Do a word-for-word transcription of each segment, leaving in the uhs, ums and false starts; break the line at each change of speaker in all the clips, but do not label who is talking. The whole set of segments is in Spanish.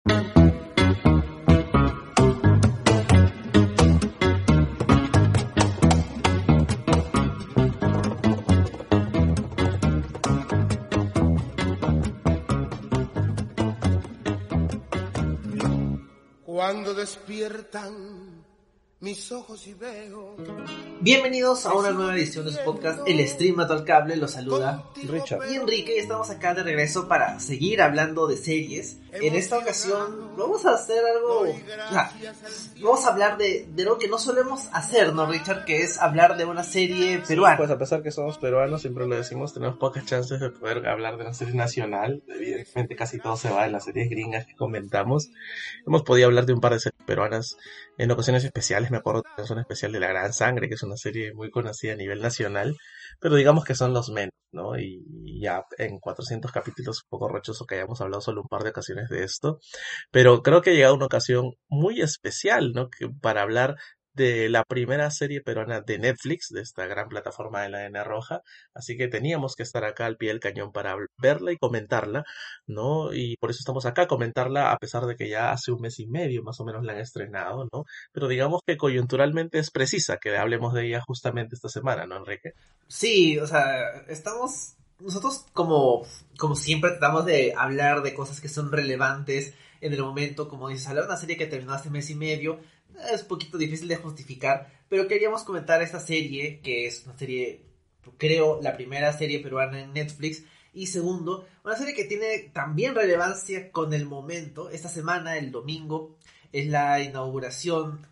Cuando despiertan mis ojos y veo.
Bienvenidos a una nueva edición de su podcast El Stream Mató al Cable. Los saluda
Richard
y Enrique, y estamos acá de regreso para seguir hablando de series. En esta ocasión vamos a hacer algo, o sea, vamos a hablar de, de lo que no solemos hacer, ¿no, Richard? Que es hablar de una serie peruana.
Pues a pesar que somos peruanos, siempre lo decimos, tenemos pocas chances de poder hablar de una serie nacional. Evidentemente casi todo se va en las series gringas que comentamos. Hemos podido hablar de un par de series peruanas en ocasiones especiales. Me acuerdo de una especial de La Gran Sangre, que es una serie muy conocida a nivel nacional, pero digamos que son los menos, ¿no? Y, y ya en cuatrocientos capítulos, un poco rochoso que hayamos hablado solo un par de ocasiones de esto, pero creo que ha llegado una ocasión muy especial, ¿no? Que para hablar de la primera serie peruana de Netflix, de esta gran plataforma de la N Roja, así que teníamos que estar acá al pie del cañón para verla y comentarla, ¿no? Y por eso estamos acá, comentarla a pesar de que ya hace un mes y medio más o menos la han estrenado, ¿no? Pero digamos que coyunturalmente es precisa que hablemos de ella justamente esta semana, ¿no, Enrique?
Sí, o sea, estamos... Nosotros, como, como siempre, tratamos de hablar de cosas que son relevantes en el momento. Como dices, hablar de una serie que terminó hace mes y medio es un poquito difícil de justificar, pero queríamos comentar esta serie, que es una serie, creo, la primera serie peruana en Netflix, y segundo, una serie que tiene también relevancia con el momento. Esta semana, el domingo, es la inauguración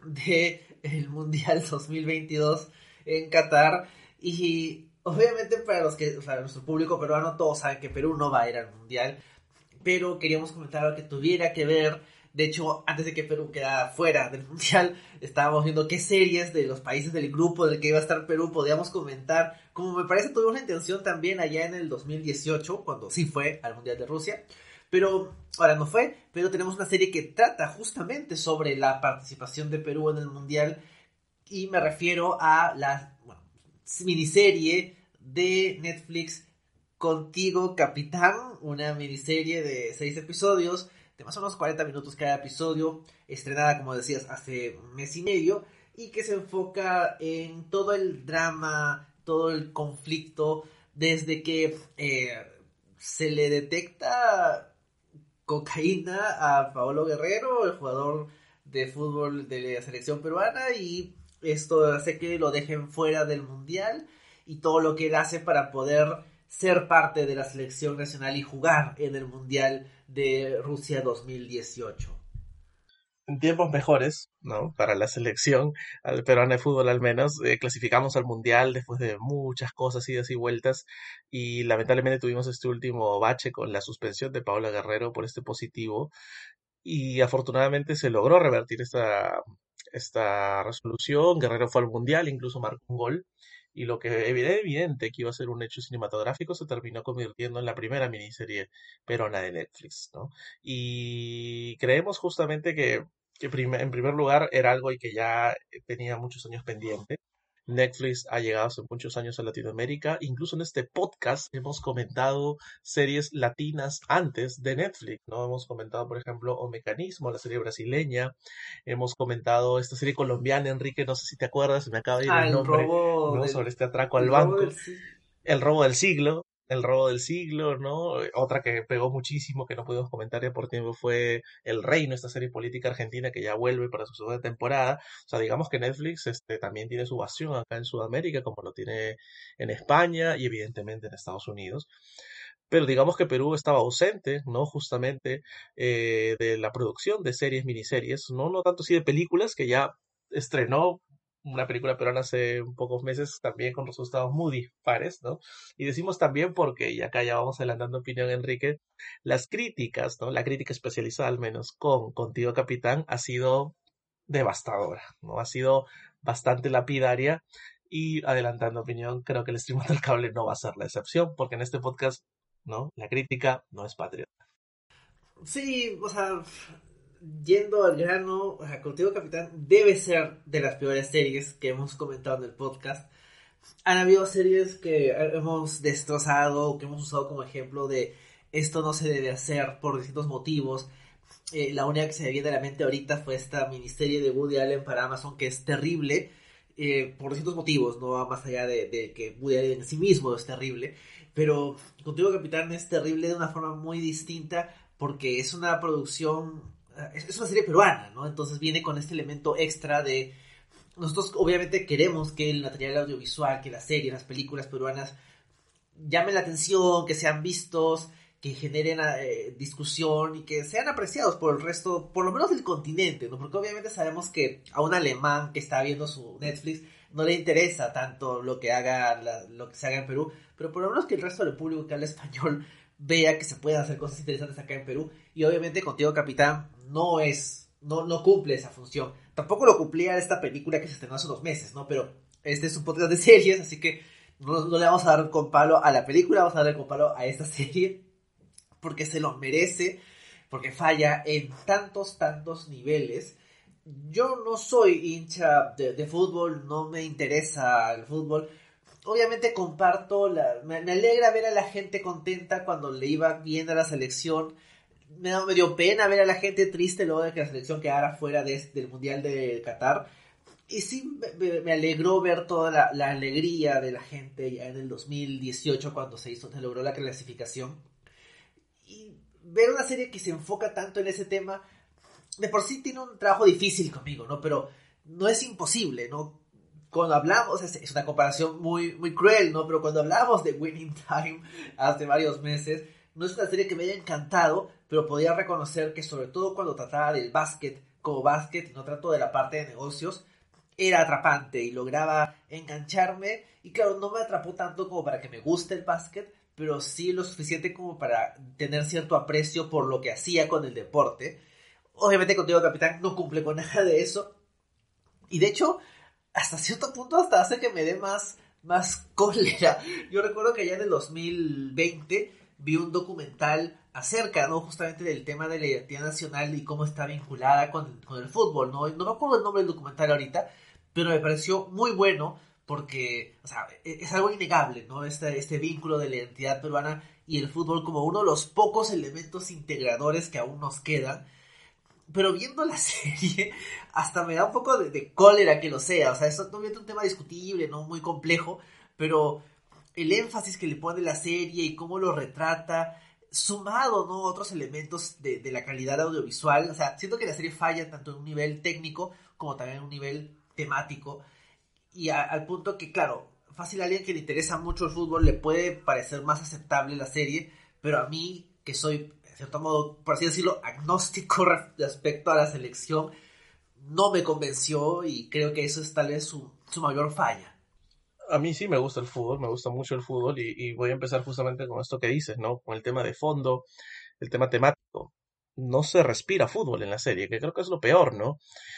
del Mundial dos mil veintidós en Qatar, y obviamente para los que, o sea, nuestro público peruano, todos saben que Perú no va a ir al Mundial, pero queríamos comentar algo que tuviera que ver. De hecho, antes de que Perú quedara fuera del Mundial, estábamos viendo qué series de los países del grupo del que iba a estar Perú podíamos comentar. Como me parece, tuvimos la intención también allá en el dos mil dieciocho, cuando sí fue al Mundial de Rusia, pero ahora no fue. Pero tenemos una serie que trata justamente sobre la participación de Perú en el Mundial, y me refiero a la, bueno, miniserie de Netflix Contigo, Capitán, una miniserie de seis episodios de más o menos cuarenta minutos cada episodio, estrenada, como decías, hace un mes y medio, y que se enfoca en todo el drama, todo el conflicto, desde que eh, se le detecta cocaína a Paolo Guerrero, el jugador de fútbol de la selección peruana, y esto hace que lo dejen fuera del Mundial, y todo lo que él hace para poder ser parte de la selección nacional y jugar en el Mundial de Rusia dos mil dieciocho.
En tiempos mejores, ¿no? Para la selección al peruana de fútbol, al menos, eh, clasificamos al Mundial después de muchas cosas, idas y vueltas, y lamentablemente tuvimos este último bache con la suspensión de Paola Guerrero por este positivo, y afortunadamente se logró revertir esta, esta resolución. Guerrero fue al Mundial, incluso marcó un gol, y lo que era evidente que iba a ser un hecho cinematográfico se terminó convirtiendo en la primera miniserie peruana de Netflix, ¿no? Y creemos justamente que, que prim- en primer lugar era algo y que ya tenía muchos años pendiente. Netflix ha llegado hace muchos años a Latinoamérica. Incluso en este podcast hemos comentado series latinas antes de Netflix, ¿no? Hemos comentado, por ejemplo, O Mecanismo, la serie brasileña. Hemos comentado esta serie colombiana, Enrique, no sé si te acuerdas, me acaba de ir
Ah,
el
el
nombre,
robo
¿no?
del...
Sobre este atraco al
El robo
banco.
del... Sí.
El robo del siglo. El robo del siglo, ¿no? Otra que pegó muchísimo, que no pudimos comentar ya por tiempo, fue El Reino, esta serie política argentina que ya vuelve para su segunda temporada. O sea, digamos que Netflix este, también tiene su base acá en Sudamérica, como lo tiene en España y evidentemente en Estados Unidos. Pero digamos que Perú estaba ausente, ¿no? Justamente eh, de la producción de series, miniseries, no, no tanto así de películas, que ya estrenó una película peruana hace pocos meses también con resultados muy dispares, ¿no? Y decimos también porque, y acá ya vamos adelantando opinión, Enrique, las críticas, ¿no? La crítica especializada al menos con Contigo Capitán ha sido devastadora, ¿no? Ha sido bastante lapidaria, y adelantando opinión, creo que el stream del cable no va a ser la excepción, porque en este podcast, ¿no? La crítica no es patria.
Sí, o sea, yendo al grano, o sea, Contigo, Capitán debe ser de las peores series que hemos comentado en el podcast. Han habido series que hemos destrozado, que hemos usado como ejemplo de esto no se debe hacer por distintos motivos. Eh, la única que se me viene a la mente ahorita fue esta miniserie de Woody Allen para Amazon, que es terrible, eh, por distintos motivos, no va más allá de, de que Woody Allen en sí mismo es terrible, pero Contigo Capitán es terrible de una forma muy distinta, porque es una producción, es, es una serie peruana, ¿no? Entonces viene con este elemento extra de... Nosotros obviamente queremos que el material audiovisual, que las series, las películas peruanas llamen la atención, que sean vistos, que generen eh, discusión y que sean apreciados por el resto, por lo menos del continente, ¿no? Porque obviamente sabemos que a un alemán que está viendo su Netflix no le interesa tanto lo que haga la, lo que se haga en Perú, pero por lo menos que el resto del público que habla español vea que se pueden hacer cosas interesantes acá en Perú. Y obviamente Contigo Capitán no es, no, no cumple esa función. Tampoco lo cumplía esta película que se estrenó hace unos meses, ¿no? Pero este es un podcast de series, así que no, no le vamos a dar con palo a la película, vamos a darle con palo a esta serie, porque se lo merece, porque falla en tantos, tantos niveles. Yo no soy hincha de, de fútbol, no me interesa el fútbol. Obviamente comparto, la, me, me alegra ver a la gente contenta cuando le iba bien a la selección. Me, me dio pena ver a la gente triste luego de que la selección quedara fuera de, del Mundial de Qatar. Y sí, me, me alegró ver toda la, la alegría de la gente ya en el dos mil dieciocho cuando se hizo, se logró la clasificación. Y ver una serie que se enfoca tanto en ese tema, de por sí tiene un trabajo difícil conmigo, ¿no? Pero no es imposible, ¿no? Cuando hablamos, es, es una comparación muy, muy cruel, ¿no? Pero cuando hablamos de Winning Time hace varios meses, no es una serie que me haya encantado, pero podía reconocer que sobre todo cuando trataba del básquet como básquet y no trato de la parte de negocios, era atrapante y lograba engancharme. Y claro, no me atrapó tanto como para que me guste el básquet, pero sí lo suficiente como para tener cierto aprecio por lo que hacía con el deporte. Obviamente Contigo Capitán no cumple con nada de eso. Y de hecho, hasta cierto punto hasta hace que me dé más, más cólera. Yo recuerdo que ya en el dos mil veinte vi un documental acerca, ¿no? Justamente del tema de la identidad nacional y cómo está vinculada con, con el fútbol, ¿no? No me acuerdo el nombre del documental ahorita, pero me pareció muy bueno porque, o sea, es algo innegable, ¿no? Este, este vínculo de la identidad peruana y el fútbol como uno de los pocos elementos integradores que aún nos quedan. Pero viendo la serie, hasta me da un poco de, de cólera que lo sea. O sea, es obviamente un tema discutible, ¿no? Muy complejo, pero el énfasis que le pone la serie y cómo lo retrata, sumado, ¿no? Otros elementos de, de la calidad audiovisual. O sea, siento que la serie falla tanto en un nivel técnico como también en un nivel temático. Y a, al punto que, claro, fácil a alguien que le interesa mucho el fútbol le puede parecer más aceptable la serie, pero a mí, que soy, de cierto modo, por así decirlo, agnóstico respecto a la selección, no me convenció y creo que eso es tal vez su, su mayor falla.
A mí sí me gusta el fútbol, me gusta mucho el fútbol y, y voy a empezar justamente con esto que dices, ¿no? Con el tema de fondo, el tema temático. No se respira fútbol en la serie, que creo que es lo peor, ¿no?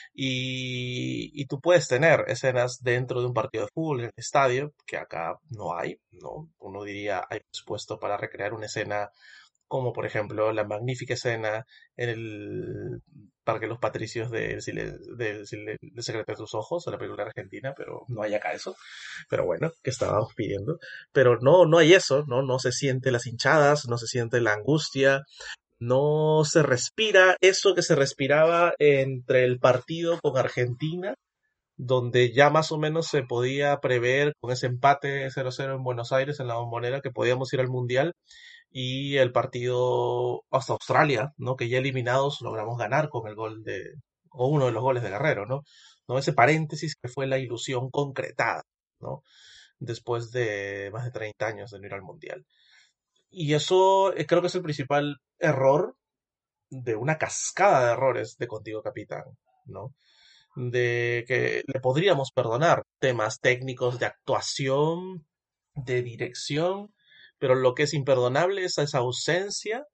Y, y tú puedes tener escenas dentro de un partido de fútbol en el estadio, que acá no hay, ¿no? Uno diría, hay presupuesto para recrear una escena como por ejemplo la magnífica escena en el Parque de los Patricios de, Sile- de, Sile- de Secreto de tus Ojos, o la película argentina, pero no hay acá eso. Pero bueno, que estábamos pidiendo. Pero no, no hay eso, ¿no? No se siente las hinchadas, no se siente la angustia, no se respira eso que se respiraba entre el partido con Argentina, donde ya más o menos se podía prever con ese empate cero cero en Buenos Aires, en la Bombonera, que podíamos ir al Mundial, y el partido hasta Australia, ¿no? Que ya eliminados logramos ganar con el gol de, o uno de los goles de Guerrero, ¿no? ¿No? Ese paréntesis que fue la ilusión concretada, ¿no? Después de más de treinta años de no ir al Mundial. Y eso eh, creo que es el principal error de una cascada de errores de Contigo Capitán, ¿no? De que le podríamos perdonar temas técnicos de actuación, de dirección, pero lo que es imperdonable es esa ausencia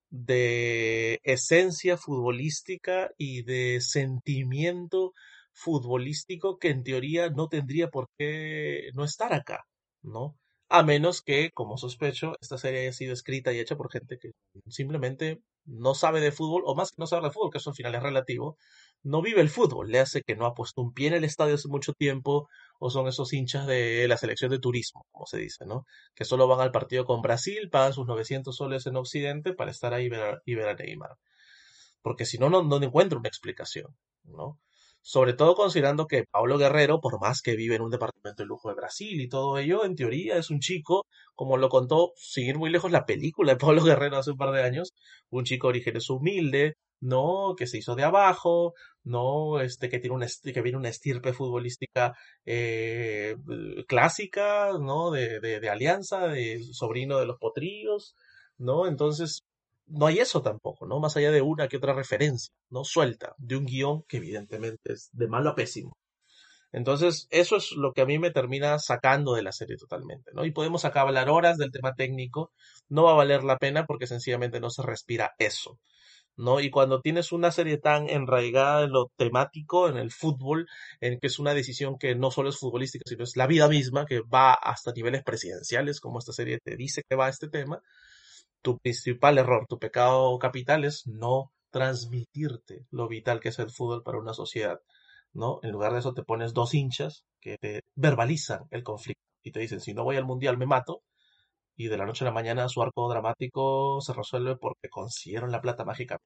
de esencia futbolística y de sentimiento futbolístico que en teoría no tendría por qué no estar acá, ¿no? A menos que, como sospecho, esta serie haya sido escrita y hecha por gente que simplemente no sabe de fútbol, o más que no saber de fútbol, que eso al final es relativo, no vive el fútbol, le hace que no ha puesto un pie en el estadio hace mucho tiempo, o son esos hinchas de la selección de turismo, como se dice, ¿no? Que solo van al partido con Brasil, pagan sus novecientos soles en Occidente para estar ahí y ver a, y ver a Neymar. porque si no, no, no encuentro una explicación, ¿no? Sobre todo considerando que Paulo Guerrero, por más que vive en un departamento de lujo de Brasil y todo ello, en teoría es un chico, como lo contó, sin ir muy lejos, la película de Paulo Guerrero hace un par de años, un chico de orígenes humilde, no, que se hizo de abajo, no, este, que tiene una, esti- que viene una estirpe futbolística eh, clásica, ¿no? De, de, de Alianza, de sobrino de los Potrillos, ¿no? Entonces, no hay eso tampoco, ¿no? Más allá de una que otra referencia, ¿no? Suelta, de un guión que evidentemente es de malo a pésimo. Entonces, eso es lo que a mí me termina sacando de la serie totalmente, ¿no? Y podemos acá hablar horas del tema técnico, no va a valer la pena porque sencillamente no se respira eso, ¿no? Y cuando tienes una serie tan enraigada en lo temático, en el fútbol, en que es una decisión que no solo es futbolística, sino es la vida misma, que va hasta niveles presidenciales, como esta serie te dice que va a este tema, tu principal error, tu pecado capital es no transmitirte lo vital que es el fútbol para una sociedad, ¿no? En lugar de eso te pones dos hinchas que te verbalizan el conflicto y te dicen, si no voy al mundial me mato, y de la noche a la mañana su arco dramático se resuelve porque consiguieron la plata mágica.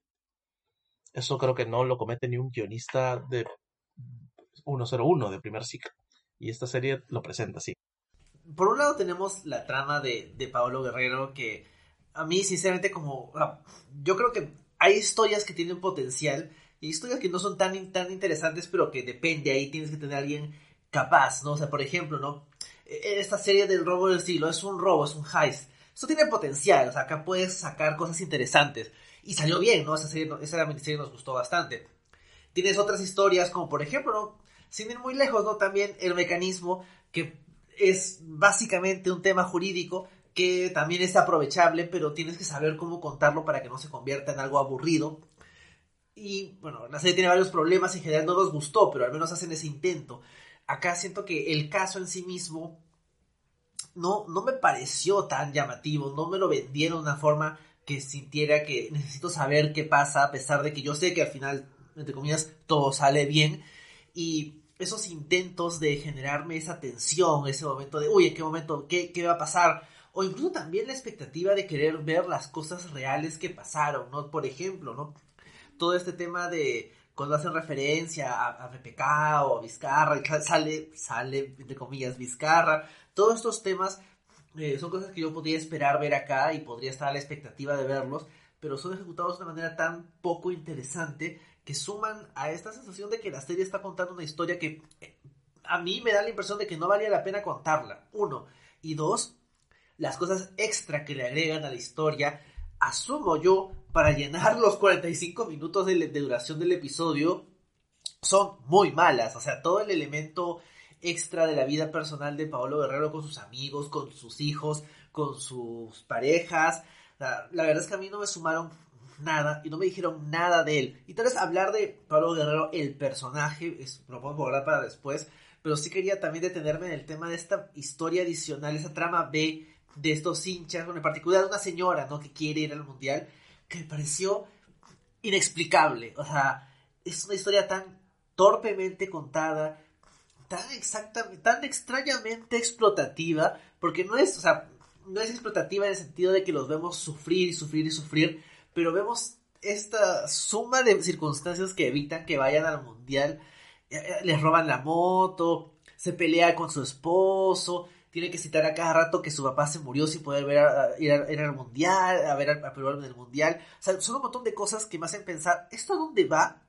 Eso creo que no lo comete ni un guionista de ciento uno de primer ciclo. Y esta serie lo presenta así.
Por un lado tenemos la trama de, de Paolo Guerrero que a mí sinceramente como... ah, yo creo que hay historias que tienen potencial y historias que no son tan, tan interesantes, pero que depende, ahí tienes que tener a alguien capaz, ¿no? O sea, por ejemplo, ¿no? E- Esta serie del robo del siglo es un robo, es un heist. Eso tiene potencial, o sea, acá puedes sacar cosas interesantes. Y salió bien, ¿no? Esa, serie, no- esa miniserie nos gustó bastante. Tienes otras historias como por ejemplo, ¿no? Sin ir muy lejos, ¿no? También el mecanismo que es básicamente un tema jurídico que también es aprovechable, pero tienes que saber cómo contarlo para que no se convierta en algo aburrido. Y bueno, la serie tiene varios problemas, en general no nos gustó, pero al menos hacen ese intento. Acá siento que el caso en sí mismo no, no me pareció tan llamativo, no me lo vendieron de una forma que sintiera que necesito saber qué pasa, a pesar de que yo sé que al final, entre comillas, todo sale bien. Y esos intentos de generarme esa tensión, ese momento de, uy, ¿en qué momento? ¿Qué, qué va a pasar? O incluso también la expectativa de querer ver las cosas reales que pasaron, ¿no? Por ejemplo, ¿no? Todo este tema de cuando hacen referencia a, a B P K o a Vizcarra, y sale, sale, entre comillas, Vizcarra. Todos estos temas eh, son cosas que yo podría esperar ver acá y podría estar a la expectativa de verlos, pero son ejecutados de una manera tan poco interesante que suman a esta sensación de que la serie está contando una historia que eh, a mí me da la impresión de que no valía la pena contarla, uno. Y dos, las cosas extra que le agregan a la historia, asumo yo, para llenar los cuarenta y cinco minutos de, de duración del episodio, son muy malas. O sea, todo el elemento extra de la vida personal de Paolo Guerrero con sus amigos, con sus hijos, con sus parejas. O sea, la verdad es que a mí no me sumaron nada y no me dijeron nada de él. Y tal vez hablar de Paolo Guerrero, el personaje, es, lo podemos guardar para después, pero sí quería también detenerme en el tema de esta historia adicional, esa trama B de estos hinchas, bueno, en particular de una señora, ¿no? Que quiere ir al mundial, que me pareció inexplicable. O sea, es una historia tan torpemente contada, tan exactamente, tan extrañamente explotativa, porque no es, o sea, no es explotativa en el sentido de que los vemos sufrir y sufrir y sufrir, pero vemos esta suma de circunstancias que evitan que vayan al mundial. Les roban la moto, se pelea con su esposo, tiene que citar a cada rato que su papá se murió sin poder ver a, a, ir, a, ir al mundial, a ver a Perú en el mundial. O sea, son un montón de cosas que me hacen pensar, ¿esto a dónde va?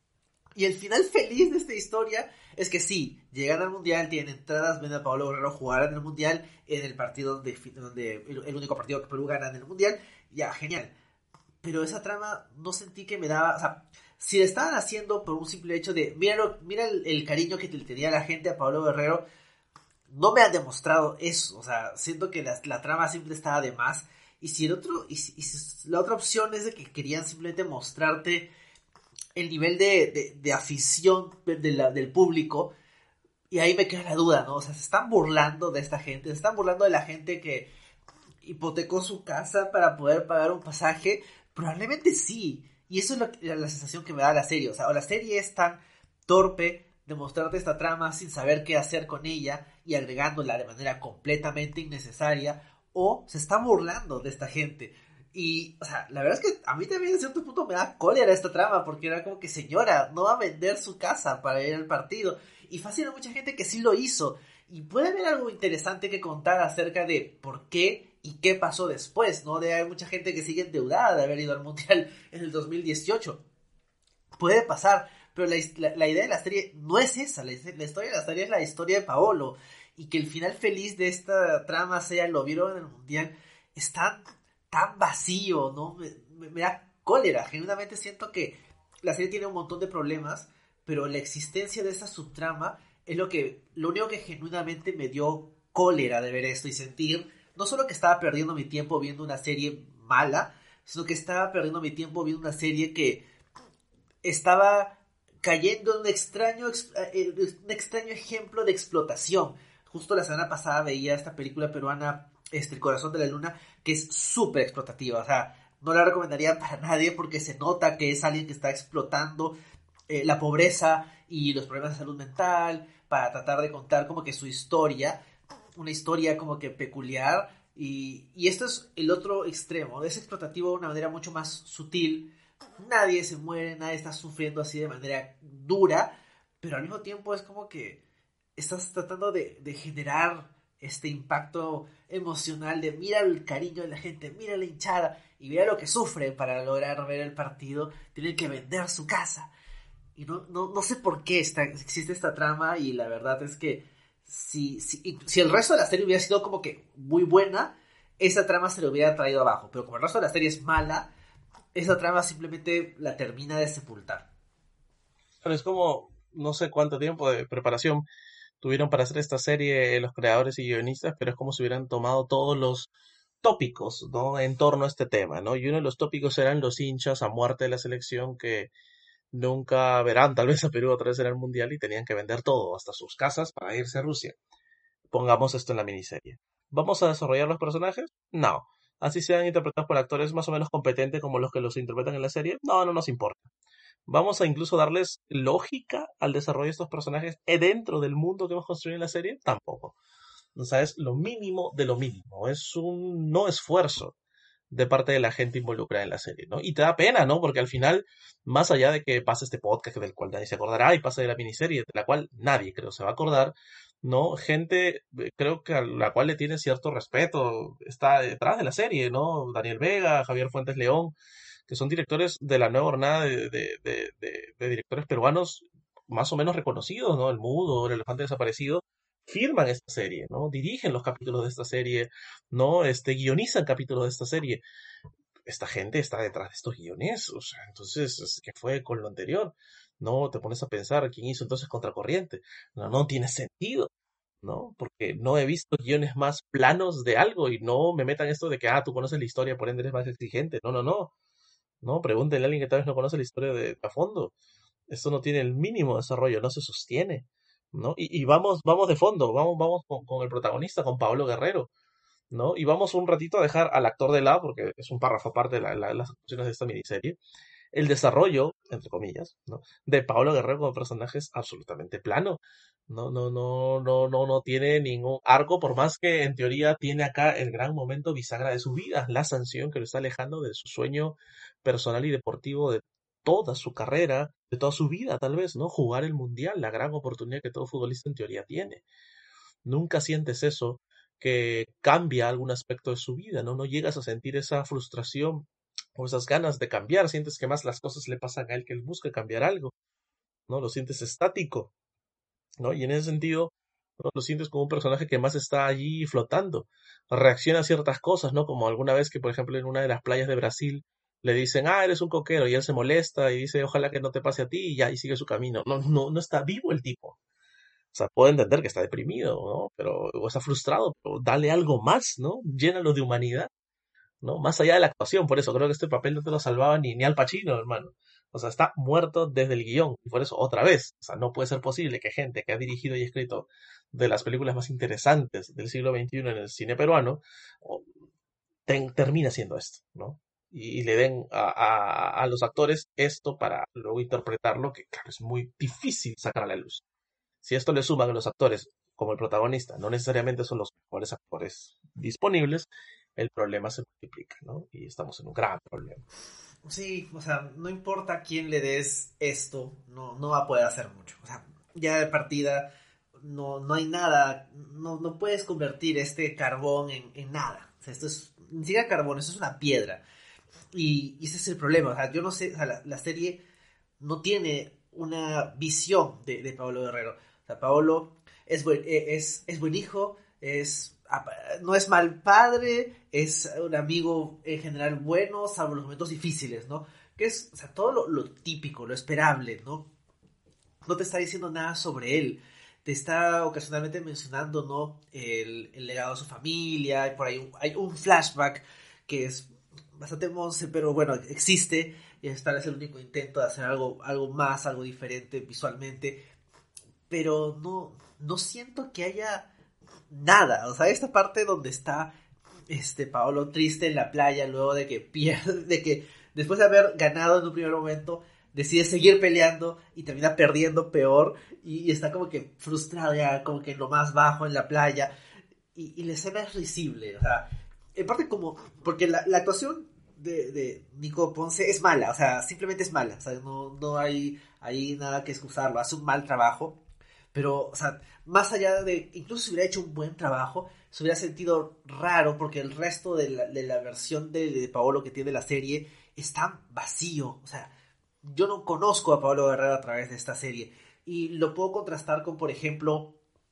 Y el final feliz de esta historia es que sí, llegan al mundial, tienen entradas, ven a Paolo Guerrero jugar en el mundial, en el partido donde, donde el, el único partido que Perú gana en el mundial, ya, genial. Pero esa trama no sentí que me daba, o sea, si le estaban haciendo por un simple hecho de, mira, lo, mira el, el cariño que le tenía la gente a Paolo Guerrero, no me han demostrado eso. O sea, siento que la, la trama siempre estaba de más. Y si el otro, y si, y si la otra opción es de que querían simplemente mostrarte el nivel de, de, de afición de la, del público, y ahí me queda la duda, ¿no? O sea, se están burlando de esta gente, se están burlando de la gente que hipotecó su casa para poder pagar un pasaje. Probablemente sí, y eso es lo, la, la sensación que me da la serie. O sea, o la serie es tan torpe de mostrarte esta trama sin saber qué hacer con ella y agregándola de manera completamente innecesaria, o se está burlando de esta gente. Y, o sea, la verdad es que a mí también en cierto punto me da cólera esta trama, porque era como que, señora, no va a vender su casa para ir al partido. Y fácil hay mucha gente que sí lo hizo. Y puede haber algo interesante que contar acerca de por qué y qué pasó después, ¿no? De hay mucha gente que sigue endeudada de haber ido al Mundial en el dos mil dieciocho. Puede pasar, pero la, la, la idea de la serie no es esa. La, la historia de la serie es la historia de Paolo. Y que el final feliz de esta trama sea lo vieron en el Mundial es tan, tan vacío, ¿no? Me, me, me da cólera. Genuinamente siento que la serie tiene un montón de problemas, pero la existencia de esta subtrama es lo que lo único que genuinamente me dio cólera de ver esto y sentir no solo que estaba perdiendo mi tiempo viendo una serie mala, sino que estaba perdiendo mi tiempo viendo una serie que estaba cayendo en un extraño, un extraño ejemplo de explotación. Justo la semana pasada veía esta película peruana, este, El Corazón de la Luna, que es súper explotativa. O sea, no la recomendaría para nadie porque se nota que es alguien que está explotando eh, la pobreza y los problemas de salud mental para tratar de contar como que su historia, una historia como que peculiar. Y, y esto es el otro extremo, es explotativo de una manera mucho más sutil. Nadie se muere, nadie está sufriendo así de manera dura, pero al mismo tiempo es como que estás tratando de, de generar este impacto emocional de mira el cariño de la gente, mira la hinchada y mira lo que sufre para lograr ver el partido, tienen que vender su casa. Y no, no, no sé por qué está, existe esta trama y la verdad es que si, si, si el resto de la serie hubiera sido como que muy buena, esa trama se le hubiera traído abajo, pero como el resto de la serie es mala, esa trama simplemente la termina de sepultar.
Pero es como, no sé cuánto tiempo de preparación tuvieron para hacer esta serie los creadores y guionistas, pero es como si hubieran tomado todos los tópicos, ¿no? En torno a este tema, ¿no? Y uno de los tópicos eran los hinchas a muerte de la selección que nunca verán tal vez a Perú otra vez en el Mundial y tenían que vender todo, hasta sus casas, para irse a Rusia. Pongamos esto en la miniserie. ¿Vamos a desarrollar los personajes? No. Así sean interpretados por actores más o menos competentes como los que los interpretan en la serie, no, no nos importa. Vamos a incluso darles lógica al desarrollo de estos personajes dentro del mundo que hemos construido en la serie, tampoco. O sea, es lo mínimo de lo mínimo. Es un no esfuerzo de parte de la gente involucrada en la serie, ¿no? Y te da pena, ¿no? Porque al final, más allá de que pase este podcast del cual nadie se acordará y pase de la miniserie, de la cual nadie creo se va a acordar, ¿no? Gente, eh, creo que a la cual le tiene cierto respeto, está detrás de la serie, ¿no? Daniel Vega, Javier Fuentes León, que son directores de la nueva jornada de, de, de, de, de directores peruanos más o menos reconocidos, ¿no? El Mudo, El Elefante Desaparecido, firman esta serie, ¿no? Dirigen los capítulos de esta serie, ¿no? Este, guionizan capítulos de esta serie. Esta gente está detrás de estos guiones, o sea, entonces, ¿qué fue con lo anterior? No te pones a pensar quién hizo entonces Contracorriente. No, no tiene sentido, ¿no? Porque no he visto guiones más planos de algo y no me metan esto de que, ah, tú conoces la historia, por ende eres más exigente. No, no, no. No, pregúntenle a alguien que tal vez no conoce la historia de a fondo. Esto no tiene el mínimo desarrollo, no se sostiene, ¿no? Y, y vamos, vamos de fondo, vamos, vamos con, con el protagonista, con Pablo Guerrero, ¿no? Y vamos un ratito a dejar al actor de lado, porque es un párrafo aparte de la- la- las actuaciones de esta miniserie, el desarrollo, entre comillas, ¿no? De Pablo Guerrero como personaje es absolutamente plano. No, no, no, no, no, no tiene ningún arco, por más que en teoría tiene acá el gran momento bisagra de su vida, la sanción que lo está alejando de su sueño personal y deportivo de toda su carrera, de toda su vida, tal vez, ¿no? Jugar el mundial, la gran oportunidad que todo futbolista en teoría tiene. Nunca sientes eso que cambia algún aspecto de su vida, ¿no? No llegas a sentir esa frustración o esas ganas de cambiar, sientes que más las cosas le pasan a él que él busca cambiar algo, ¿no? Lo sientes estático, ¿no? Y en ese sentido, ¿no? Lo sientes como un personaje que más está allí flotando, reacciona a ciertas cosas, ¿no? Como alguna vez que, por ejemplo, en una de las playas de Brasil le dicen, ah, eres un coquero, y él se molesta y dice, ojalá que no te pase a ti, y ya, y sigue su camino. No, no, no está vivo el tipo. O sea, puedo entender que está deprimido, ¿no? Pero, o está frustrado, pero dale algo más, ¿no? Llénalo de humanidad, ¿no? Más allá de la actuación, por eso creo que este papel no te lo salvaba ni, ni Al Pacino, hermano. O sea, está muerto desde el guión, y por eso, otra vez, o sea, no puede ser posible que gente que ha dirigido y escrito de las películas más interesantes del siglo veintiuno en el cine peruano, o, ten- termine haciendo esto, ¿no? Y, y le den a, a, a los actores esto para luego interpretarlo, que claro, es muy difícil sacar a la luz. Si esto le suman a los actores como el protagonista, no necesariamente son los mejores actores disponibles, el problema se multiplica, ¿no? Y estamos en un gran problema.
Sí, o sea, no importa a quién le des esto, no, no va a poder hacer mucho. O sea, ya de partida no, no hay nada, no, no puedes convertir este carbón en, en nada. O sea, esto es, ni siquiera carbón, eso es una piedra. Y, y ese es el problema. O sea, yo no sé, o sea, la, la serie no tiene una visión de, de Paolo Guerrero. O sea, Paolo es buen, eh, es, es buen hijo, es, no es mal padre, es un amigo en general bueno, salvo los momentos difíciles, ¿no? Que es, o sea, todo lo, lo típico, lo esperable, ¿no? No te está diciendo nada sobre él. Te está ocasionalmente mencionando, ¿no? El, el legado de su familia, y por ahí un, hay un flashback que es bastante monce, pero bueno, existe, y esta vez es el único intento de hacer algo, algo más, algo diferente visualmente, pero no, no siento que haya nada. O sea, esta parte donde está este Paolo triste en la playa luego de que pierde, de que después de haber ganado en un primer momento decide seguir peleando y termina perdiendo peor, y, y está como que frustrado ya, como que en lo más bajo en la playa, y, y la escena es risible. O sea, en parte como, porque la, la actuación de, de Nico Ponce es mala, o sea, simplemente es mala, o sea, no, no hay ahí nada que excusarlo, hace un mal trabajo, pero, o sea, más allá de, incluso si hubiera hecho un buen trabajo, se hubiera sentido raro porque el resto de la, de la versión de, de Paolo que tiene la serie está vacío. O sea, yo no conozco a Paolo Guerrero a través de esta serie, y lo puedo contrastar con, por ejemplo,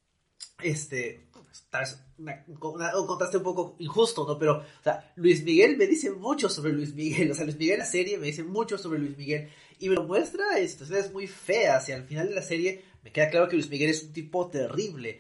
este, una, una, un contraste un poco injusto, ¿no? Pero, o sea, Luis Miguel me dice mucho sobre Luis Miguel, o sea, Luis Miguel la serie me dice mucho sobre Luis Miguel, y me lo muestra en situaciones muy feas, y al final de la serie me queda claro que Luis Miguel es un tipo terrible.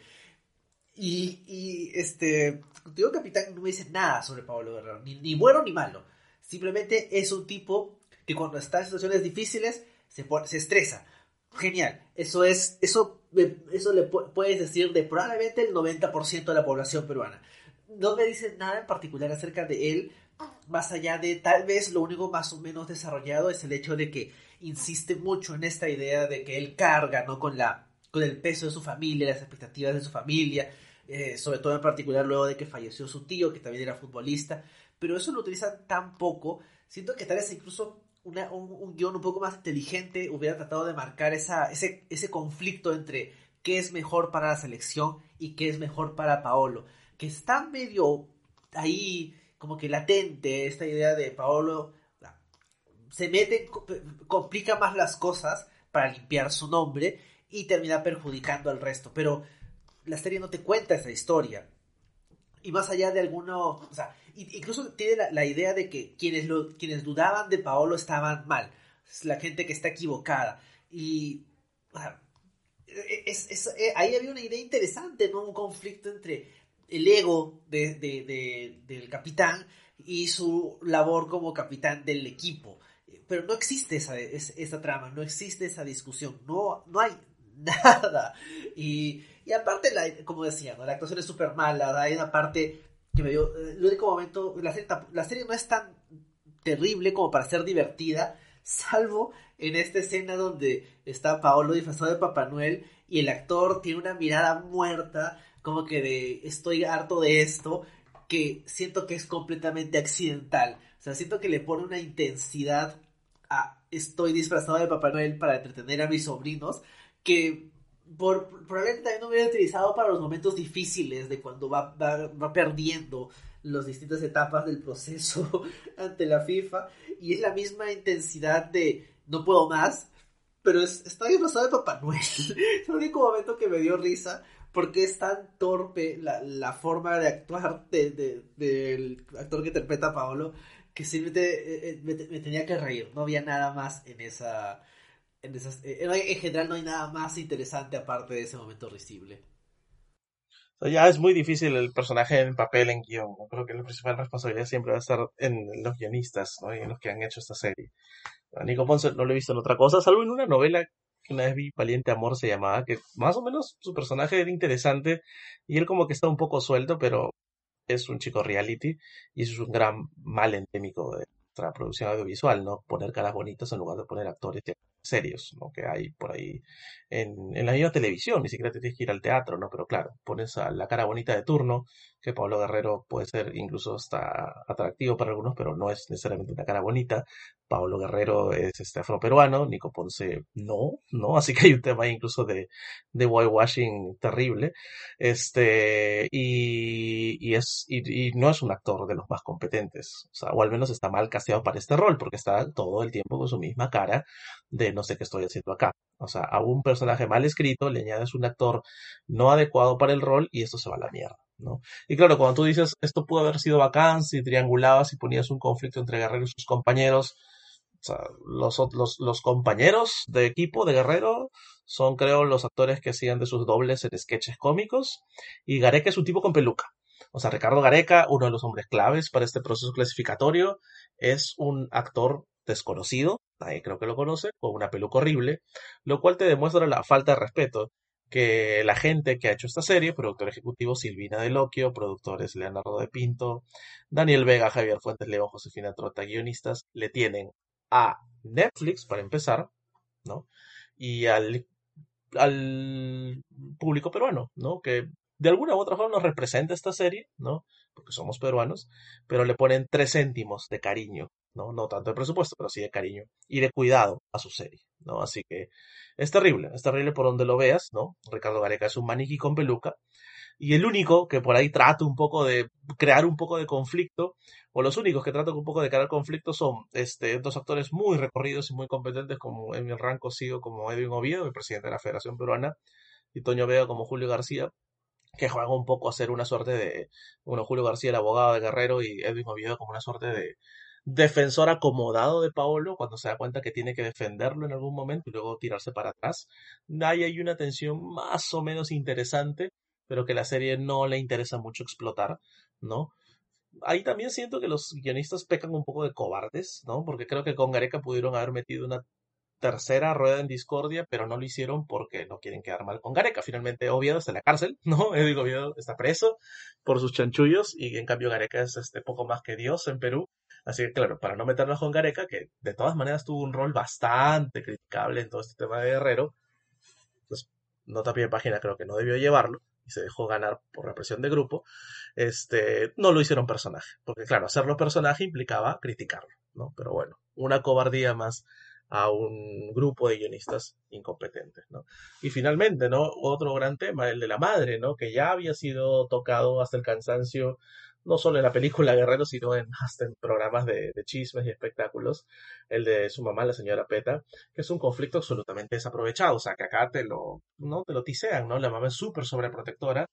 Y, y este, digo, Capitán no me dice nada sobre Pablo Guerrero, ni, ni bueno ni malo. Simplemente es un tipo que cuando está en situaciones difíciles se, pone, se estresa. Genial. Eso es, eso, eso le pu- puedes decir de probablemente el noventa por ciento de la población peruana. No me dice nada en particular acerca de él, más allá de tal vez lo único más o menos desarrollado es el hecho de que insiste mucho en esta idea de que él carga, ¿no? Con la, con el peso de su familia, las expectativas de su familia, eh, sobre todo en particular luego de que falleció su tío, que también era futbolista, pero eso lo utilizan tan poco. Siento que tal vez incluso una, un, un guión un poco más inteligente hubiera tratado de marcar esa, ese, ese conflicto entre qué es mejor para la selección y qué es mejor para Paolo, que está medio ahí como que latente esta idea de Paolo. Se mete, complica más las cosas para limpiar su nombre y termina perjudicando al resto, pero la serie no te cuenta esa historia. Y más allá de alguno, o sea, incluso tiene la, la idea de que quienes, lo, quienes dudaban de Paolo estaban mal, es la gente que está equivocada. Y, o sea, es, es, es, ahí había una idea interesante, ¿no? Un conflicto entre el ego de, de, de, del capitán y su labor como capitán del equipo. Pero no existe esa, esa, esa trama, no existe esa discusión, no, no hay nada. Y, y aparte, la, como decía, ¿no? La actuación es súper mala, hay una parte que me dio, el único momento, la serie, la serie no es tan terrible como para ser divertida, salvo en esta escena donde está Paolo disfrazado de Papá Noel y el actor tiene una mirada muerta, como que de estoy harto de esto, que siento que es completamente accidental. O sea, siento que le pone una intensidad a estoy disfrazado de Papá Noel para entretener a mis sobrinos, que por, probablemente también no hubiera utilizado para los momentos difíciles de cuando va, va, va perdiendo las distintas etapas del proceso ante la FIFA, y es la misma intensidad de no puedo más, pero es, estoy disfrazado de Papá Noel. Es el único momento que me dio risa, porque es tan torpe la, la forma de actuar del de, de, de actor que interpreta a Paolo, que simplemente eh, me, me, tenía que reír. No había nada más en esa... En, esas, eh, en general no hay nada más interesante aparte de ese momento risible.
O sea, ya es muy difícil el personaje en papel, en guión. ¿No? Creo que la principal responsabilidad siempre va a estar en los guionistas, ¿no? Y en los que han hecho esta serie. A Nico Ponce no lo he visto en otra cosa, salvo en una novela que una vez vi, Valiente Amor se llamaba, que más o menos su personaje era interesante y él como que está un poco suelto, pero es un chico reality y eso es un gran mal endémico de nuestra producción audiovisual, ¿no? Poner caras bonitas en lugar de poner actores. serios, ¿no? Que hay por ahí en, en la misma televisión, ni siquiera te tienes que ir al teatro, ¿no? Pero claro, pones a la cara bonita de turno, que Pablo Guerrero puede ser incluso hasta atractivo para algunos, pero no es necesariamente una cara bonita. Pablo Guerrero es este afroperuano, Nico Ponce no, ¿no? Así que hay un tema ahí incluso de, de whitewashing terrible. Este, y, y es, y, y no es un actor de los más competentes, o sea, o al menos está mal casteado para este rol, porque está todo el tiempo con su misma cara de no sé qué estoy haciendo acá. O sea, a un personaje mal escrito le añades un actor no adecuado para el rol y esto se va a la mierda, ¿no? Y claro, cuando tú dices, esto pudo haber sido bacán si triangulabas y ponías un conflicto entre Guerrero y sus compañeros, o sea, los, los, los compañeros de equipo de Guerrero son, creo, los actores que hacían de sus dobles en sketches cómicos, y Gareca es un tipo con peluca. O sea, Ricardo Gareca, uno de los hombres claves para este proceso clasificatorio, es un actor desconocido, nadie creo que lo conoce, con una peluca horrible, lo cual te demuestra la falta de respeto que la gente que ha hecho esta serie, productor ejecutivo Silvina Del Occhio, productores Leonardo de Pinto, Daniel Vega, Javier Fuentes León, Josefina Trota, guionistas, le tienen a Netflix, para empezar, ¿no? Y al, al público peruano, ¿no? Que de alguna u otra forma nos representa esta serie, ¿no? Porque somos peruanos, pero le ponen tres céntimos de cariño, ¿no? No tanto de presupuesto, pero sí de cariño y de cuidado a su serie, ¿no? Así que es terrible, es terrible por donde lo veas, ¿no? Ricardo Gareca es un maniquí con peluca, y el único que por ahí trata un poco de crear un poco de conflicto, o los únicos que tratan un poco de crear conflicto, son este, dos actores muy recorridos y muy competentes, como en mi rango sigo como Edwin Oviedo, el presidente de la Federación Peruana, y Toño Vega como Julio García, que juegan un poco a ser una suerte de, bueno, Julio García el abogado de Guerrero y Edwin Oviedo como una suerte de defensor acomodado de Paolo cuando se da cuenta que tiene que defenderlo en algún momento y luego tirarse para atrás. Ahí hay una tensión más o menos interesante, pero que la serie no le interesa mucho explotar, ¿no? Ahí también siento que los guionistas pecan un poco de cobardes, ¿no? Porque creo que con Gareca pudieron haber metido una tercera rueda en discordia, pero no lo hicieron porque no quieren quedar mal con Gareca. Finalmente Oviedo está en la cárcel, ¿no? Edwin Oviedo está preso por sus chanchullos y en cambio Gareca es este poco más que Dios en Perú. Así que claro, para no meternos con Gareca, que de todas maneras tuvo un rol bastante criticable en todo este tema de Guerrero, pues nota a pie de página creo que no debió llevarlo y se dejó ganar por represión de grupo, este, no lo hicieron personaje, porque claro, hacerlo personaje implicaba criticarlo, ¿no? Pero bueno, una cobardía más a un grupo de guionistas incompetentes, ¿no? Y finalmente, ¿no? Otro gran tema, el de la madre, ¿no? Que ya había sido tocado hasta el cansancio, no solo en la película Guerrero, sino en, hasta en programas de, de chismes y espectáculos, el de su mamá, la señora Peta, que es un conflicto absolutamente desaprovechado, o sea, que acá te lo, ¿no? Te lo tisean, ¿no? La mamá es súper sobreprotectora,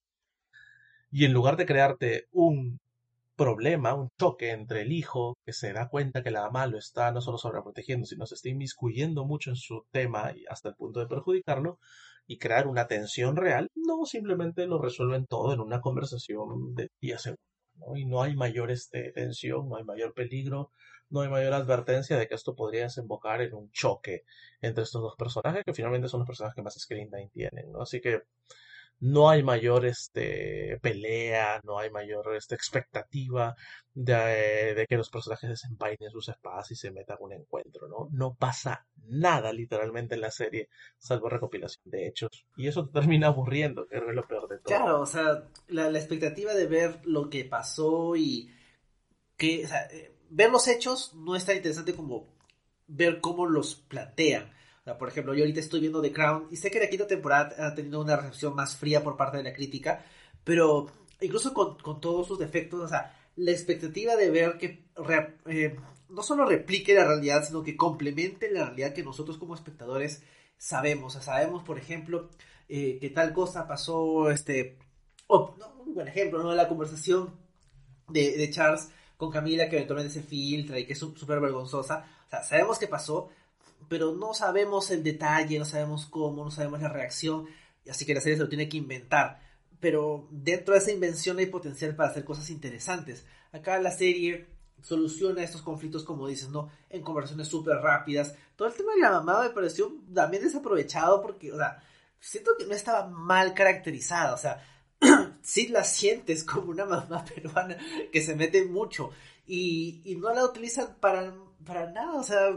y en lugar de crearte un problema, un choque entre el hijo que se da cuenta que la mamá lo está no solo sobreprotegiendo, sino se está inmiscuyendo mucho en su tema y hasta el punto de perjudicarlo y crear una tensión real, no, simplemente lo resuelven todo en una conversación de diez segundos, ¿no? Y no hay mayor este, tensión, no hay mayor peligro, no hay mayor advertencia de que esto podría desembocar en un choque entre estos dos personajes, que finalmente son los personajes que más screen time tienen, ¿no? Así que no hay mayor este, pelea, no hay mayor este, expectativa de, de que los personajes desenvainen sus espadas y se metan en un encuentro, ¿no? No pasa nada literalmente en la serie, salvo recopilación de hechos. Y eso te termina aburriendo, que es lo peor de todo.
Claro, o sea, la, la expectativa de ver lo que pasó y que, o sea, eh, ver los hechos no es tan interesante como ver cómo los plantean. O sea, por ejemplo, yo ahorita estoy viendo The Crown y sé que la quinta temporada ha tenido una recepción más fría por parte de la crítica, pero incluso con, con todos sus defectos, o sea, la expectativa de ver que re, eh, no solo replique la realidad, sino que complemente la realidad que nosotros como espectadores sabemos. O sea, sabemos, por ejemplo, eh, que tal cosa pasó, este, oh, no, un buen ejemplo, ¿no? La conversación de, de Charles con Camila, que eventualmente se filtra y que es súper vergonzosa. O sea, sabemos qué pasó, pero no sabemos el detalle, no sabemos cómo, no sabemos la reacción, así que la serie se lo tiene que inventar. Pero dentro de esa invención hay potencial para hacer cosas interesantes. Acá la serie soluciona estos conflictos, como dices, ¿no? En conversaciones súper rápidas. Todo el tema de la mamá me pareció también desaprovechado porque, o sea, siento que no estaba mal caracterizada, o sea, sí la sientes como una mamá peruana que se mete mucho y, y no la utilizan para, para nada, o sea,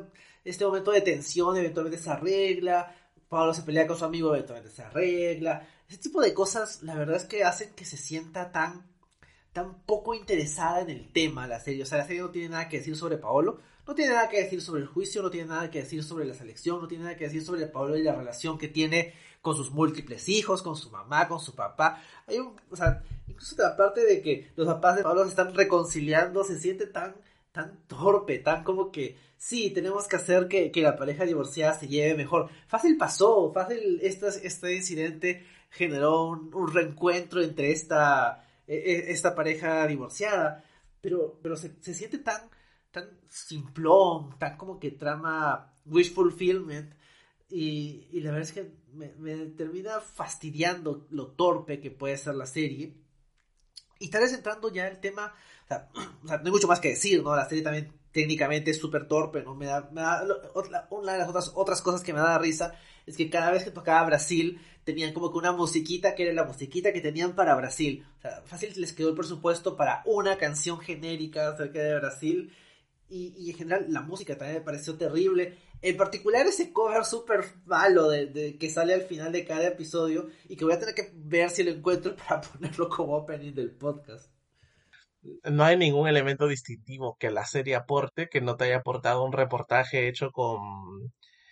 este momento de tensión eventualmente se arregla, Paolo se pelea con su amigo, eventualmente se arregla, ese tipo de cosas la verdad es que hacen que se sienta tan, tan poco interesada en el tema la serie, o sea, la serie no tiene nada que decir sobre Paolo, no tiene nada que decir sobre el juicio, no tiene nada que decir sobre la selección, no tiene nada que decir sobre Paolo y la relación que tiene con sus múltiples hijos, con su mamá, con su papá. Hay un, o sea, incluso la parte de que los papás de Paolo se están reconciliando, se siente tan, tan torpe, tan como que, sí, tenemos que hacer que, que la pareja divorciada se lleve mejor. Fácil pasó, fácil este, este incidente generó un, un reencuentro entre esta, esta pareja divorciada, pero, pero se, se siente tan, tan simplón, tan como que trama wish fulfillment, y, y la verdad es que me, me termina fastidiando lo torpe que puede ser la serie. Y tal vez entrando ya el tema, o sea, o sea, no hay mucho más que decir, ¿no? La serie también técnicamente es súper torpe, ¿no? Me da, me da, otra, una de las otras, otras cosas que me da risa es que cada vez que tocaba Brasil, tenían como que una musiquita que era la musiquita que tenían para Brasil. O sea, fácil les quedó el presupuesto para una canción genérica acerca de Brasil. Y, y en general la música también me pareció terrible. En particular ese cover súper malo de, de que sale al final de cada episodio y que voy a tener que ver si lo encuentro para ponerlo como opening del podcast.
No hay ningún elemento distintivo que la serie aporte que no te haya aportado un reportaje hecho con,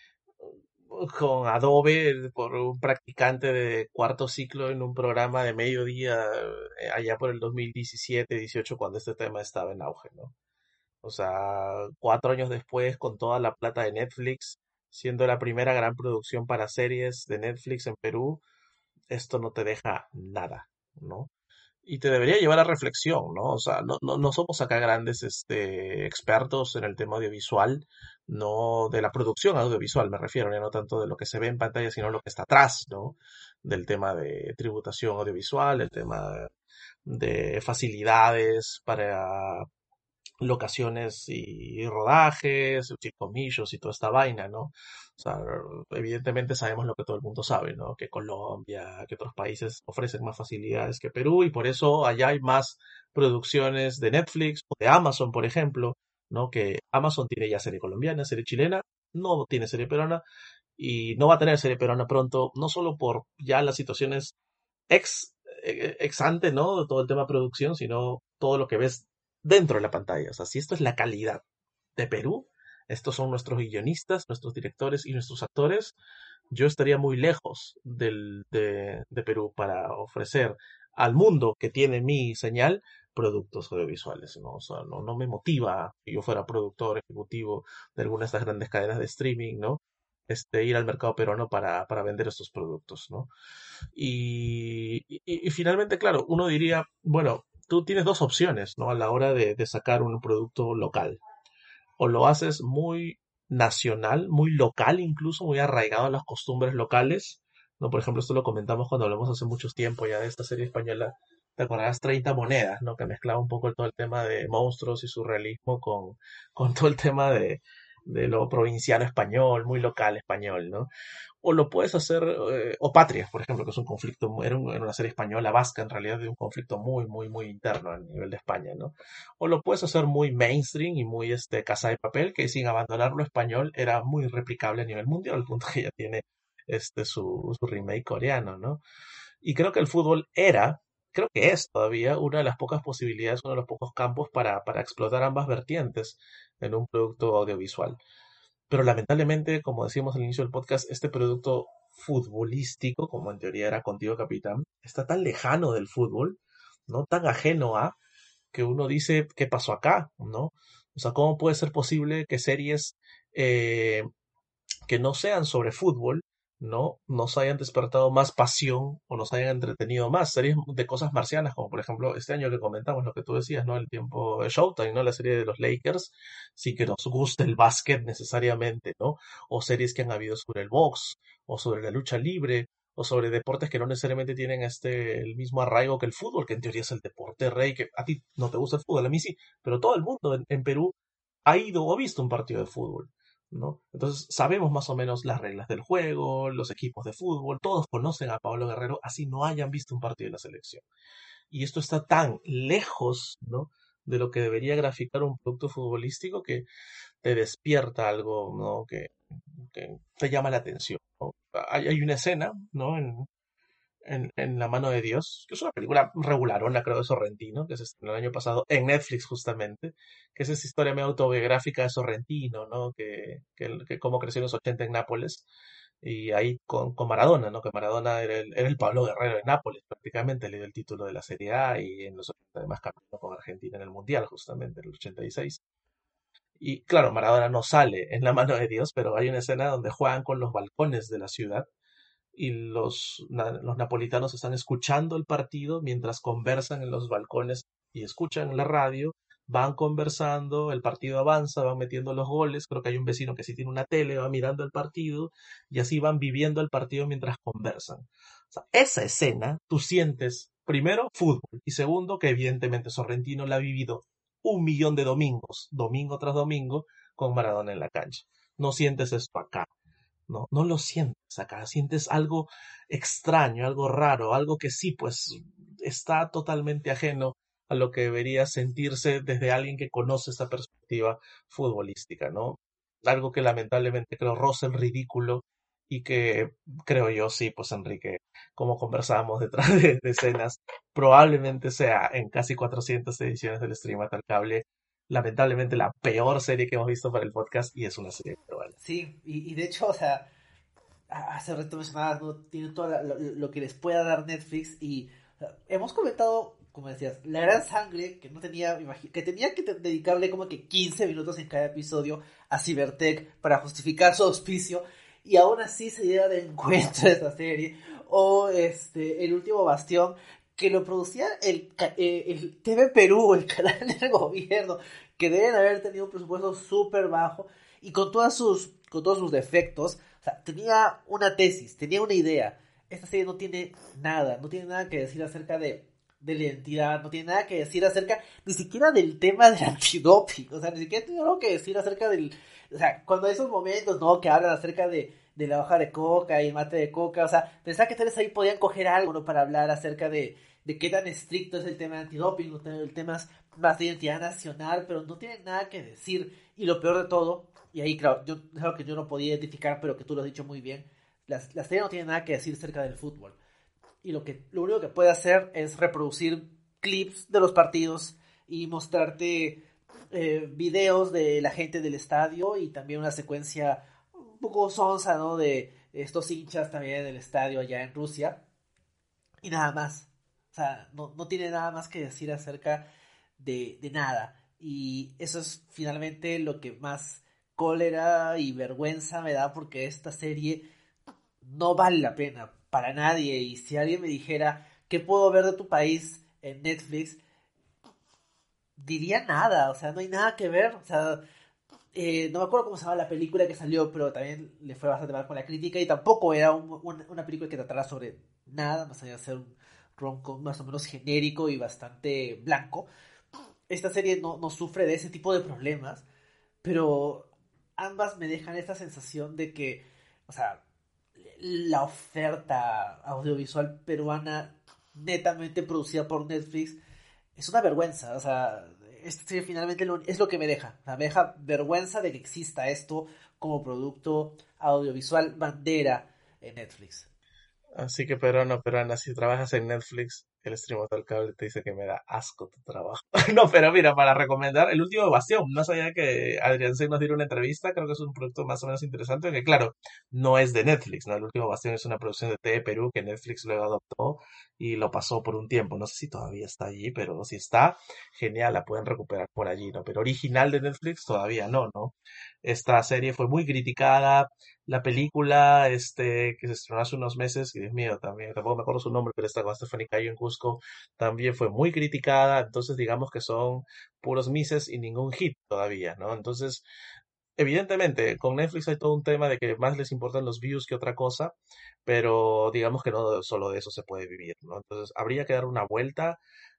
con Adobe por un practicante de cuarto ciclo en un programa de mediodía eh, allá por el dos mil diecisiete dieciocho cuando este tema estaba en auge, ¿no? O sea, cuatro años después, con toda la plata de Netflix, siendo la primera gran producción para series de Netflix en Perú, esto no te deja nada, ¿no? Y te debería llevar a reflexión, ¿no? O sea, no, no, no somos acá grandes este, expertos en el tema audiovisual, no de la producción audiovisual, me refiero, ya no tanto de lo que se ve en pantalla, sino lo que está atrás, ¿no? Del tema de tributación audiovisual, el tema de facilidades para locaciones y rodajes, chicomillos y toda esta vaina, ¿no? O sea, evidentemente sabemos lo que todo el mundo sabe, ¿no? Que Colombia, que otros países ofrecen más facilidades que Perú y por eso allá hay más producciones de Netflix o de Amazon, por ejemplo, ¿no? Que Amazon tiene ya serie colombiana, serie chilena, no tiene serie peruana y no va a tener serie peruana pronto, no solo por ya las situaciones ex, eh, ex ante, ¿no? De todo el tema producción, sino todo lo que ves dentro de la pantalla. O sea, si esto es la calidad de Perú, estos son nuestros guionistas, nuestros directores y nuestros actores, yo estaría muy lejos del, de, de Perú para ofrecer al mundo que tiene mi señal productos audiovisuales, ¿no? O sea, no, no me motiva que yo fuera productor ejecutivo de alguna de estas grandes cadenas de streaming, ¿no? Este, ir al mercado peruano para, para vender estos productos, ¿no? Y, y, y finalmente, claro, uno diría, bueno, tú tienes dos opciones, ¿no? A la hora de, de sacar un producto local. O lo haces muy nacional, muy local incluso, muy arraigado a las costumbres locales, ¿no? Por ejemplo, esto lo comentamos cuando hablamos hace mucho tiempo ya de esta serie española, te acordarás treinta monedas, ¿no? Que mezclaba un poco todo el tema de monstruos y surrealismo con, con todo el tema de, de lo provinciano español, muy local español, ¿no? O lo puedes hacer, eh, o Patria, por ejemplo, que es un conflicto, era, un- era una serie española vasca en realidad de un conflicto muy, muy, muy interno a nivel de España, ¿no? O lo puedes hacer muy mainstream y muy este, Casa de Papel, que sin abandonar lo español era muy replicable a nivel mundial, al punto que ya tiene este su, su remake coreano, ¿no? Y creo que el fútbol era, creo que es todavía una de las pocas posibilidades, uno de los pocos campos para, para explotar ambas vertientes en un producto audiovisual. Pero lamentablemente, como decíamos al inicio del podcast, este producto futbolístico, como en teoría era Contigo Capitán, está tan lejano del fútbol, ¿no? Tan ajeno a, que uno dice, ¿qué pasó acá? ¿No? O sea, ¿cómo puede ser posible que series eh, que no sean sobre fútbol, ¿no? Nos hayan despertado más pasión o nos hayan entretenido más? Series de cosas marcianas, como por ejemplo este año que comentamos, lo que tú decías, ¿no? El tiempo de Showtime, ¿no? La serie de los Lakers, sin que nos guste el básquet necesariamente, ¿no? O series que han habido sobre el box, o sobre la lucha libre, o sobre deportes que no necesariamente tienen este el mismo arraigo que el fútbol, que en teoría es el deporte rey, que a ti no te gusta el fútbol, a mí sí, pero todo el mundo en, en Perú ha ido o ha visto un partido de fútbol, ¿no? Entonces sabemos más o menos las reglas del juego, los equipos de fútbol, todos conocen a Pablo Guerrero, así no hayan visto un partido de la selección. Y esto está tan lejos, ¿no? De lo que debería graficar un producto futbolístico que te despierta algo, ¿no? Que, que te llama la atención, ¿no? Hay, hay una escena, ¿no? En, en, en La mano de Dios, que es una película regularona, creo, de Sorrentino, que se estrenó el año pasado en Netflix justamente, que es esa historia medio autobiográfica de Sorrentino, ¿no? Que, que, que cómo creció en los ochenta en Nápoles, y ahí con, con Maradona, ¿no? Que Maradona era el, era el Pablo Guerrero de Nápoles, prácticamente, le dio el título de la Serie A, y en los ochenta además campeonó con Argentina en el Mundial, justamente, en el ochenta y seis. Y claro, Maradona no sale en La mano de Dios, pero hay una escena donde juegan con los balcones de la ciudad y los, na- los napolitanos están escuchando el partido mientras conversan en los balcones y escuchan la radio, van conversando, el partido avanza, van metiendo los goles, creo que hay un vecino que sí tiene una tele, va mirando el partido y así van viviendo el partido mientras conversan. O sea, esa escena tú sientes, primero, fútbol y segundo, que evidentemente Sorrentino la ha vivido un millón de domingos, domingo tras domingo, con Maradona en la cancha. No sientes esto acá. No, no lo sientes acá, sientes algo extraño, algo raro, algo que sí, pues está totalmente ajeno a lo que debería sentirse desde alguien que conoce esa perspectiva futbolística, ¿no? Algo que lamentablemente creo roza el ridículo y que creo yo, sí, pues Enrique, como conversábamos detrás de, de escenas, probablemente sea en casi cuatrocientas ediciones del Stream al Cable, lamentablemente la peor serie que hemos visto para el podcast y es una serie peruana.
Sí, y, y de hecho, o sea, a- hace rato mencionabas, ¿no? Tiene todo la- lo, lo que les pueda dar Netflix y o sea, hemos comentado, como decías, La Gran Sangre, que no tenía, imagi- que tenía que te- dedicarle como que quince minutos en cada episodio a Cybertech para justificar su auspicio y aún así se lleva de encuentro esa serie. O este, El Último Bastión, que lo producía el, ca- eh, el T V Perú, el canal del gobierno, que deben haber tenido un presupuesto súper bajo y con todas sus, con todos sus defectos, o sea, tenía una tesis, tenía una idea. Esta serie no tiene nada, no tiene nada que decir acerca de, de la identidad, no tiene nada que decir acerca ni siquiera del tema del antidoping, o sea, ni siquiera tiene algo que decir acerca del, o sea, cuando hay esos momentos, ¿no? Que hablan acerca de, de la hoja de coca y el mate de coca, o sea, pensaba que tal vez ahí podían coger algo, ¿no? Para hablar acerca de, de qué tan estricto es el tema de antidoping, ¿no? El tema es más de identidad nacional, pero no tienen nada que decir. Y lo peor de todo, y ahí, claro, yo, es algo que yo no podía identificar, pero que tú lo has dicho muy bien, la, la serie no tiene nada que decir acerca del fútbol. Y lo, que, lo único que puede hacer es reproducir clips de los partidos y mostrarte eh, videos de la gente del estadio y también una secuencia un poco sonsa, ¿no? De estos hinchas también del estadio allá en Rusia. Y nada más. O sea, no, no tiene nada más que decir acerca de, de nada. Y eso es finalmente lo que más cólera y vergüenza me da porque esta serie no vale la pena para nadie. Y si alguien me dijera, ¿qué puedo ver de tu país en Netflix? Diría nada, o sea, no hay nada que ver. O sea, eh, no me acuerdo cómo se llama la película que salió, pero también le fue bastante mal con la crítica y tampoco era un- un- una película que tratara sobre nada, más allá de ser un rom-com más o menos genérico y bastante blanco. Esta serie no, no sufre de ese tipo de problemas, pero ambas me dejan esta sensación de que, o sea, la oferta audiovisual peruana netamente producida por Netflix es una vergüenza. O sea, esta serie finalmente lo- es lo que me deja. O sea, me deja vergüenza de que exista esto como producto audiovisual bandera en Netflix.
Así que, peruano, peruana, si trabajas en Netflix, el stream del cable te dice que me da asco tu trabajo. No, pero mira, para recomendar El Último Bastión, más allá de que Adrián C. nos diera una entrevista, creo que es un producto más o menos interesante, que claro, no es de Netflix, ¿no? El Último Bastión es una producción de T V Perú que Netflix luego adoptó y lo pasó por un tiempo. No sé si todavía está allí, pero si está, genial, la pueden recuperar por allí, ¿no? Pero original de Netflix todavía no, ¿no? Esta serie fue muy criticada, la película, este, que se estrenó hace unos meses, y Dios mío, también, tampoco me acuerdo su nombre, pero está con Stephanie Cayo en Cusco, también fue muy criticada, entonces digamos que son puros misses y ningún hit todavía, ¿no? Entonces, evidentemente, con Netflix hay todo un tema de que más les importan los views que otra cosa, pero digamos que no solo de eso se puede vivir, ¿no? Entonces, habría que dar una vuelta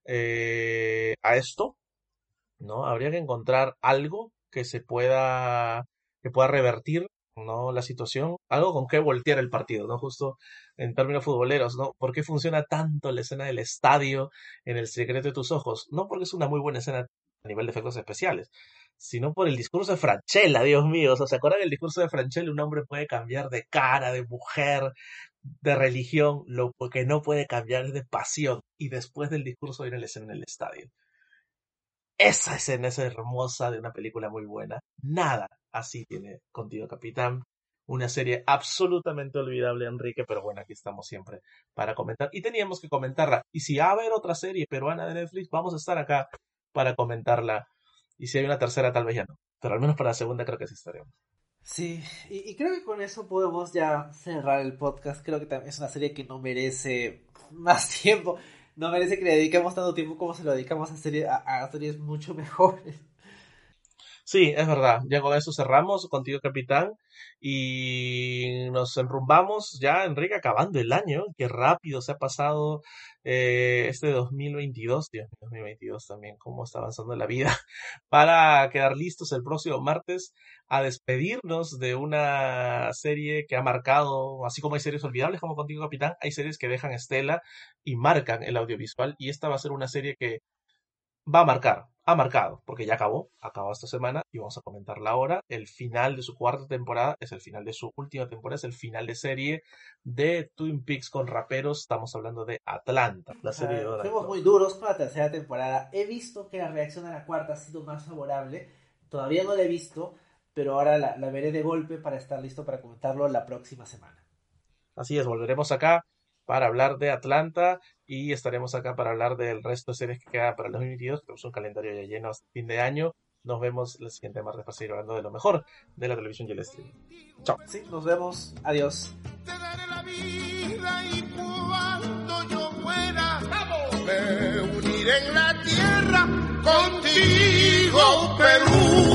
eh, a esto, ¿no? Habría que encontrar algo que se pueda, que pueda revertir, ¿no? La situación, algo con que voltear el partido, ¿no? Justo en términos futboleros, ¿no? ¿Por qué funciona tanto la escena del estadio en El secreto de tus ojos? No porque es una muy buena escena a nivel de efectos especiales, sino por el discurso de Francella, Dios mío. O sea, ¿se acuerdan del discurso de Francella? Un hombre puede cambiar de cara, de mujer, de religión, lo que no puede cambiar es de pasión. Y después del discurso viene la escena en el estadio. Esa escena es hermosa de una película muy buena. Nada así tiene Contigo, Capitán. Una serie absolutamente olvidable, Enrique, pero bueno, aquí estamos siempre para comentar. Y teníamos que comentarla. Y si va a haber otra serie peruana de Netflix, vamos a estar acá para comentarla. Y si hay una tercera, tal vez ya no. Pero al menos para la segunda creo que sí estaremos.
Sí, y, y creo que con eso podemos ya cerrar el podcast. Creo que también es una serie que no merece más tiempo. No merece que le dediquemos tanto tiempo como se lo dedicamos a, serie, a, a series mucho mejores.
Sí, es verdad. Ya con eso cerramos Contigo, Capitán. Y nos enrumbamos ya, Enrique, acabando el año. Qué rápido se ha pasado eh, este dos mil veintidós. Dios mío, dos mil veintidós también, cómo está avanzando la vida. Para quedar listos el próximo martes a despedirnos de una serie que ha marcado, así como hay series olvidables como Contigo, Capitán, hay series que dejan estela y marcan el audiovisual. Y esta va a ser una serie que va a marcar, ha marcado, porque ya acabó, acabó esta semana y vamos a comentarla ahora. El final de su cuarta temporada es el final de su última temporada, es el final de serie de Twin Peaks con raperos. Estamos hablando de Atlanta, la serie de Donald
Fuimos
Trump.
muy duros con la tercera temporada. He visto que la reacción a la cuarta ha sido más favorable. Todavía no la he visto, pero ahora la, la veré de golpe para estar listo para comentarlo la próxima semana.
Así es, volveremos acá para hablar de Atlanta y estaremos acá para hablar del resto de series que queda para el dos mil veintidós. Tenemos un calendario ya lleno hasta fin de año. Nos vemos el siguiente martes para seguir hablando de lo mejor de la televisión y el streaming. Chao.
Sí, nos vemos. Adiós.
Te daré la vida y cuando yo muera me uniré en la tierra contigo, Perú.